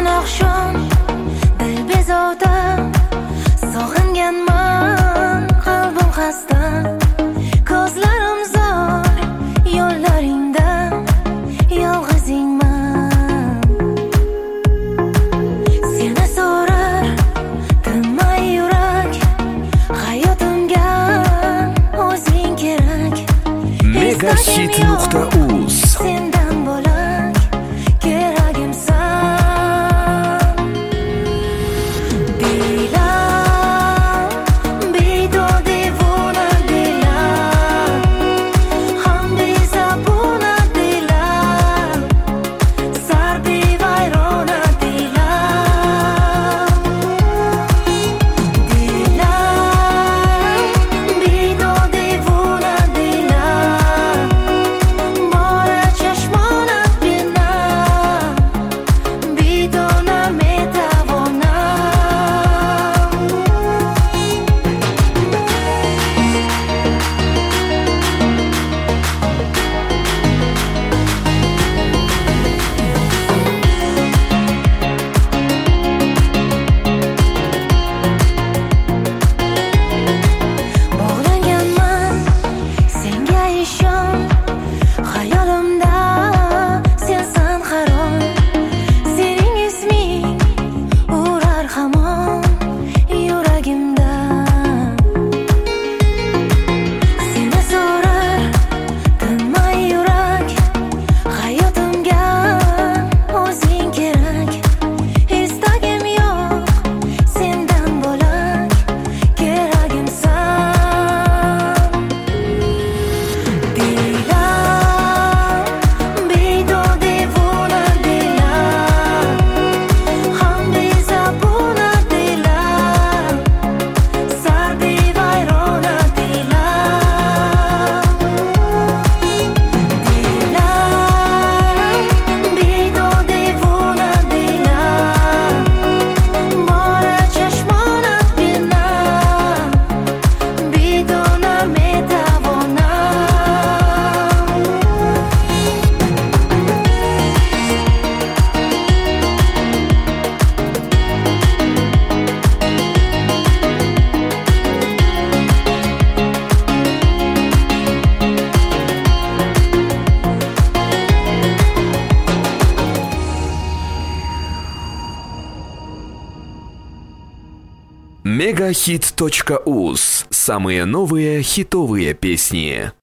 Sen oqshom dil bezovta, sog'inganman, qalbim xasta, ko'zlarim zor yo'llaringda, yolg'izingman. Seni so'rar tinmay yurak, hayotimga o'zing kerak. Megahit.uz Sendan bo'lak keragimsan. Dilam bido devona dilam, ham bezabona dilam, sarbi vayrona dilam. Dilam bido devona dilam, mora chashmona bina, bido nametavona. Bog'langanman senga ishon, xayolimda sensan harom. Sening isming urar hamon yuragimda. Seni so'rar tinmay yurak, hayotimga o'zing kerak. Istagim yo'q sendan bo'lak keragimsan. Dilam bido devona dilam, ham bezabona dilam, sarbi vayrona dilam. Dilam bido devona dilam, mora chashmona bina, bido nametavona. Megahit.uz. Самые новые хитовые песни.